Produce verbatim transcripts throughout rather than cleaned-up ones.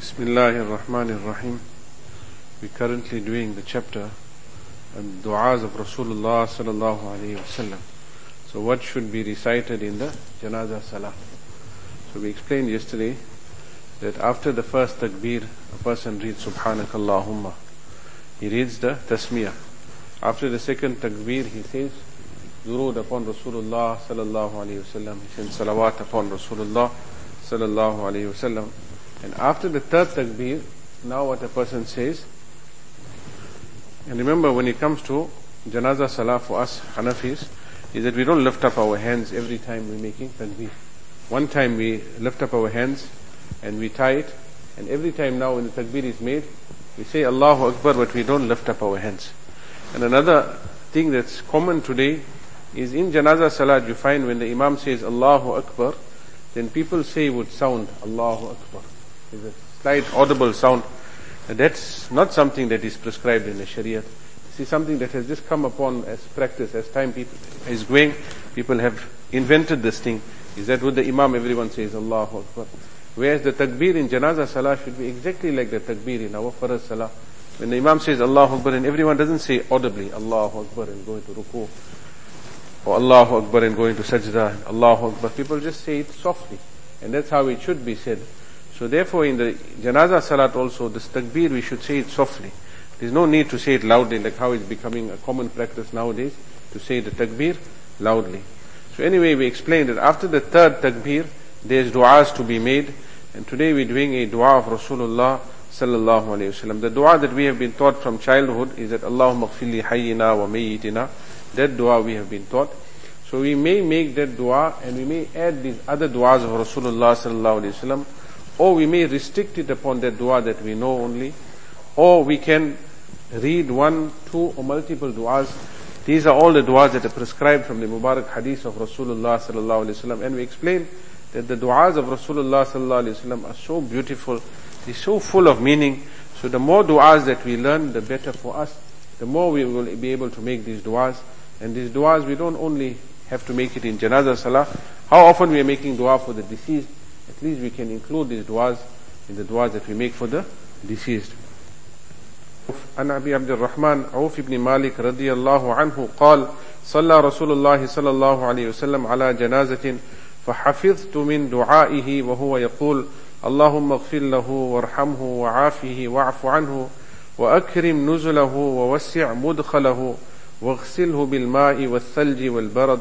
Bismillahir Rahmanir Rahim. We're currently doing the chapter on du'as of Rasulullah sallallahu alayhi wasallam. So what should be recited in the Janazah Salah? So we explained yesterday that after the first takbir, a person reads Subhanakallahumma. He reads the tasmiyah. After the second takbir, he says Durood upon Rasulullah sallallahu alayhi wasallam. He says salawat upon Rasulullah sallallahu alayhi wasallam. And after the third takbir, now what a person says, and remember when it comes to Janazah Salah for us Hanafis, is that we don't lift up our hands every time we're making takbir. One time we lift up our hands and we tie it, and every time now when the takbir is made, we say Allahu Akbar, but we don't lift up our hands. And another thing that's common today is in Janazah Salah, you find when the Imam says Allahu Akbar, then people say with sound Allahu Akbar. There's a slight audible sound. And that's not something that is prescribed in the Sharia. This is something that has just come upon as practice. As time people is going, people have invented this thing. Is that with the Imam everyone says Allahu Akbar. Whereas the takbir in Janazah Salah should be exactly like the takbir in our Farz Salah. When the Imam says Allahu Akbar, and everyone doesn't say audibly Allahu Akbar and go into ruku, or Allahu Akbar and go into sajda, and Allahu Akbar. People just say it softly. And that's how it should be said. So therefore in the Janazah Salat also, this takbir we should say it softly. There's no need to say it loudly like how it's becoming a common practice nowadays, to say the takbir loudly. So anyway, we explained that after the third takbir, there's du'as to be made. And today we're doing a du'a of Rasulullah sallallahu alayhi wasallam. The du'a that we have been taught from childhood is that Allahumma ghfirli hayyina wa mayyitina. That du'a we have been taught. So we may make that du'a and we may add these other du'as of Rasulullah sallallahu alayhi wasallam, or we may restrict it upon that dua that we know only, or we can read one, two or multiple duas. These are all the duas that are prescribed from the Mubarak hadith of Rasulullah sallallahu alaihi wasallam. And we explain that the duas of Rasulullah sallallahu alaihi wasallam are so beautiful, they're so full of meaning. So the more duas that we learn, the better for us. The more we will be able to make these duas. And these duas, we don't only have to make it in Janazah Salah. How often we are making dua for the deceased? At least we can include these du'as in the du'as that we make for the deceased. عن أبي عبد الرحمن عوف بن مالك رضي الله عنه قال صلى رسول الله صلى الله عليه وسلم على جنازة فحفظت من دعائه وهو يقول اللهم اغفر له وارحمه وعافه واعف عنه وأكرم نزله ووسع مدخله واغسله بالماء والثلج والبرد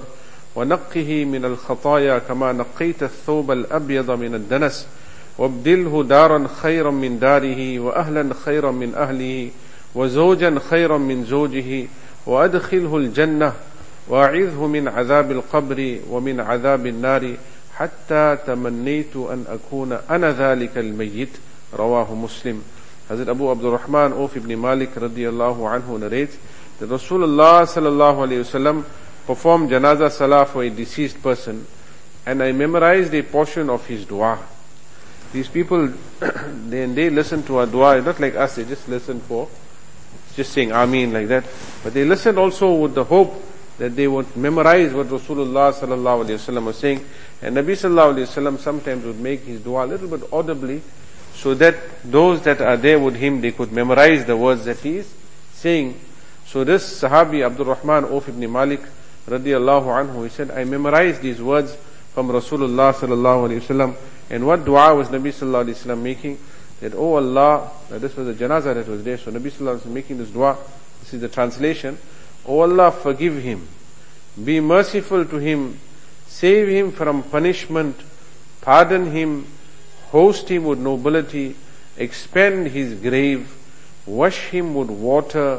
ونقه من الخطايا كما نقيت الثوب الأبيض من الدنس وابدله دارا خيرا من داره وأهلا خيرا من أهله وزوجا خيرا من زوجه وأدخله الجنة وأعذه من عذاب القبر ومن عذاب النار حتى تمنيت أن أكون أنا ذلك الميت. رواه Muslim. Hazrat Abu Abdul Rahman Auf ibn Malik radiyallahu anhu narrates that Rasulullah sallallahu alayhi wasallam performed Janazah Salah for a deceased person, and I memorized a portion of his dua. These people, they, they listen to our dua, not like us, they just listen for, just saying Ameen like that. But they listened also with the hope that they would memorize what Rasulullah sallallahu alayhi wasallam was saying. And Nabi sallallahu alayhi wasallam sometimes would make his dua a little bit audibly, so that those that are there with him, they could memorize the words that he is saying. So this Sahabi Abdul Rahman Auf ibn Malik radiyallahu anhu, he said, I memorized these words from Rasulullah sallallahu alayhi wasallam. And what dua was Nabi sallallahu alayhi wasallam making? That, oh Allah, this was a janazah that was there, so Nabi sallallahu alayhi wasallam making this dua. This is the translation. Oh Allah, forgive him, be merciful to him, save him from punishment, pardon him, host him with nobility, expand his grave, wash him with water,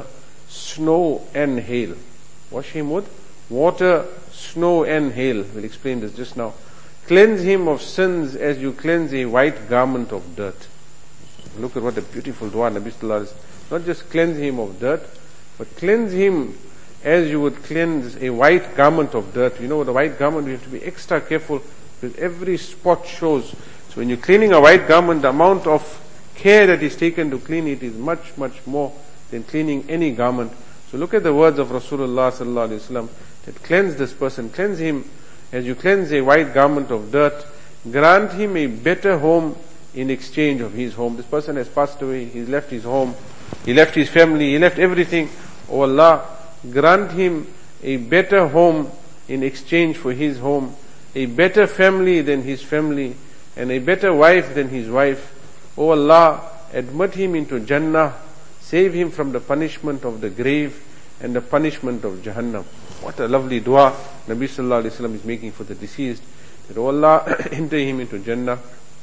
snow and hail. Wash him with water, snow and hail. We'll explain this just now. Cleanse him of sins as you cleanse a white garment of dirt. Look at what a beautiful dua Nabi sallallahu alaihi wasallam. Not just cleanse him of dirt, but cleanse him as you would cleanse a white garment of dirt. You know, with a white garment, you have to be extra careful because every spot shows. So when you're cleaning a white garment, the amount of care that is taken to clean it is much, much more than cleaning any garment. So look at the words of Rasulullah sallallahu alaihi wasallam that cleanse this person, cleanse him as you cleanse a white garment of dirt, grant him a better home in exchange of his home. This person has passed away, he's left his home, he left his family, he left everything. Oh Allah, grant him a better home in exchange for his home, a better family than his family, and a better wife than his wife. Oh Allah, admit him into Jannah, save him from the punishment of the grave and the punishment of Jahannam. What a lovely dua Nabi Sallallahu Alaihi Wasallam is making for the deceased. That oh Allah, enter him into Jannah,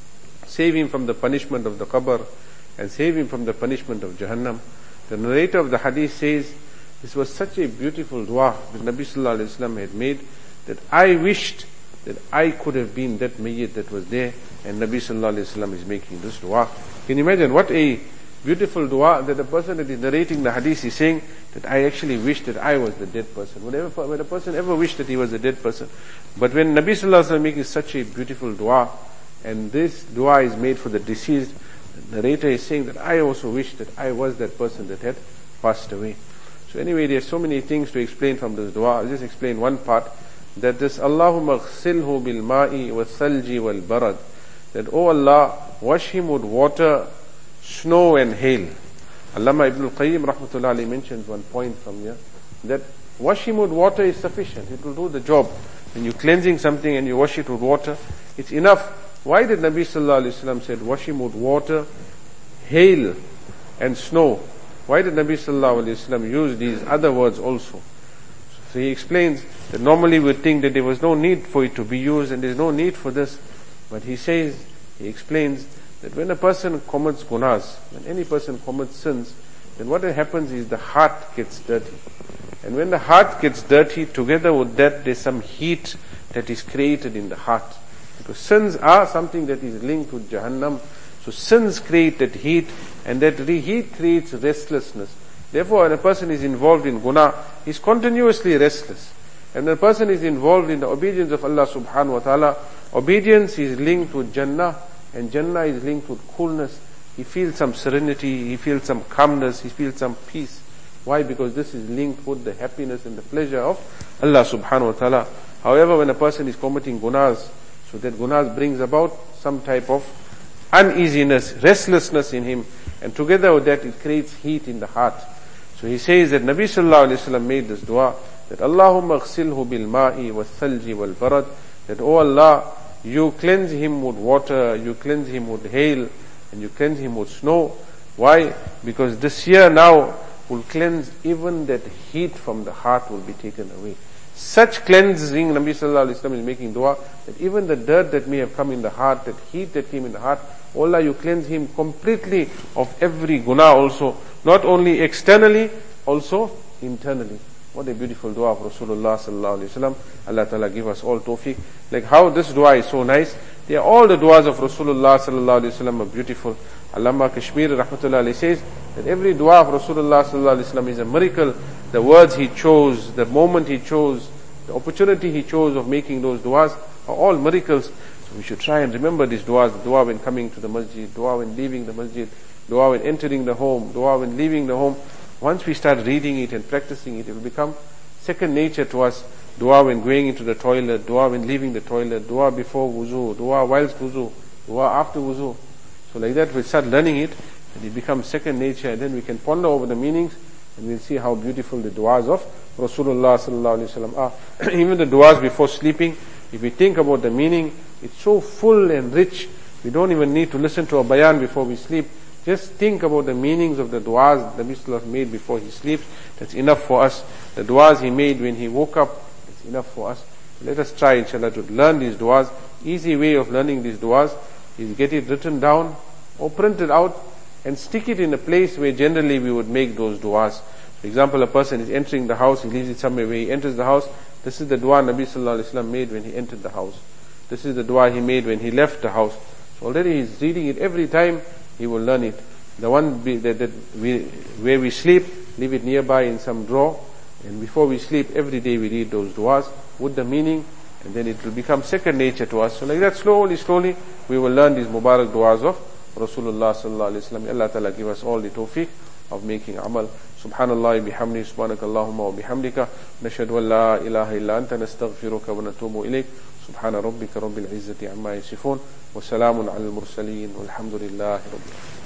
save him from the punishment of the qabr, and save him from the punishment of Jahannam. The narrator of the hadith says, this was such a beautiful dua that Nabi Sallallahu Alaihi Wasallam had made, that I wished that I could have been that mayyit that was there, and Nabi Sallallahu Alaihi Wasallam is making this dua. Can you imagine what a beautiful dua that the person that is narrating the hadith is saying, that I actually wish that I was the dead person. Whenever, when a person ever wished that he was a dead person. But when Nabi Sallallahu Alaihi Wasallam is making such a beautiful dua, and this dua is made for the deceased, the narrator is saying that I also wish that I was that person that had passed away. So anyway, there are so many things to explain from this dua. I'll just explain one part, that this Allahumma ghsilhu bil ma'i wa thalji wal barad, that oh Allah, wash him with water, snow and hail. Allama Ibn al-Qayyim rahmatullah alayhi mentions one point from here, that wash him with water is sufficient. It will do the job. When you're cleansing something and you wash it with water, it's enough. Why did Nabi Sallallahu Alaihi Wasallam said wash him with water, hail and snow? Why did Nabi Sallallahu Alaihi Wasallam use these other words also? So he explains that normally we think that there was no need for it to be used and there's no need for this. But he says, he explains that when a person commits gunas, when any person commits sins, then what happens is the heart gets dirty. And when the heart gets dirty, together with that there's some heat that is created in the heart. Because sins are something that is linked with Jahannam. So sins create that heat, and that heat creates restlessness. Therefore, when a person is involved in guna, he's continuously restless. And when a person is involved in the obedience of Allah subhanahu wa ta'ala, obedience is linked with Jannah, and Jannah is linked with coolness. He feels some serenity, he feels some calmness, he feels some peace. Why? Because this is linked with the happiness and the pleasure of Allah subhanahu wa ta'ala. However, when a person is committing gunas, so that gunas brings about some type of uneasiness, restlessness in him, and together with that it creates heat in the heart. So he says that Nabi Sallallahu Alaihi Wasallam made this dua, that Allahumma ghsilhu bil ma'i wa thalji wal barad, that oh Allah, you cleanse him with water, you cleanse him with hail, and you cleanse him with snow. Why? Because this year now will cleanse even that heat from the heart will be taken away. Such cleansing, Nabi Sallallahu Alaihi Wasallam is making dua, that even the dirt that may have come in the heart, that heat that came in the heart, Allah, you cleanse him completely of every guna also, not only externally, also internally. What a beautiful dua of Rasulullah Sallallahu Alaihi Wasallam. Allah Ta'ala give us all tawfiq. Like how this dua is so nice. They are all the duas of Rasulullah Sallallahu Alaihi Wasallam are beautiful. Allama Kashmir Rahmatullah Alayhi says that every dua of Rasulullah Sallallahu Alaihi Wasallam is a miracle. The words he chose, the moment he chose, the opportunity he chose of making those duas are all miracles. So we should try and remember these duas. The dua when coming to the masjid, dua when leaving the masjid, dua when entering the home, dua when leaving the home. Once we start reading it and practicing it, it will become second nature to us. Dua when going into the toilet, dua when leaving the toilet, dua before wuzu, dua whilst wuzu, dua after wuzu. So like that we start learning it, and it becomes second nature, and then we can ponder over the meanings, and we'll see how beautiful the duas of Rasulullah Sallallahu Alaihi Wasallam are. Even the duas before sleeping, if we think about the meaning, it's so full and rich. We don't even need to listen to a bayan before we sleep. Just think about the meanings of the duas the Nabi made before he sleeps. That's enough for us. The duas he made when he woke up, it's enough for us. So let us try, inshallah, to learn these duas. Easy way of learning these duas is get it written down or print it out and stick it in a place where generally we would make those duas. For example, a person is entering the house, he leaves it somewhere where he enters the house. This is the dua Nabi Sallallahu Alaihi Wasallam made when he entered the house. This is the dua he made when he left the house. So already he's reading it every time, he will learn it. The one be, that, that we, where we sleep, leave it nearby in some drawer, and before we sleep, every day we read those duas with the meaning, and then it will become second nature to us. So like that, slowly, slowly, we will learn these Mubarak duas of Rasulullah Sallallahu Alaihi Wasallam. Allah Ta'ala give us all the tawfiq of making amal. Subhanallah bihamdi, subhanakallahumma wa bihamdika, nashhadu an la ilaha illa anta, nastaghfiruka wa natubu ilayk. سبحان ربك رب العزة عما يصفون وسلام على المرسلين والحمد لله رب العالمين.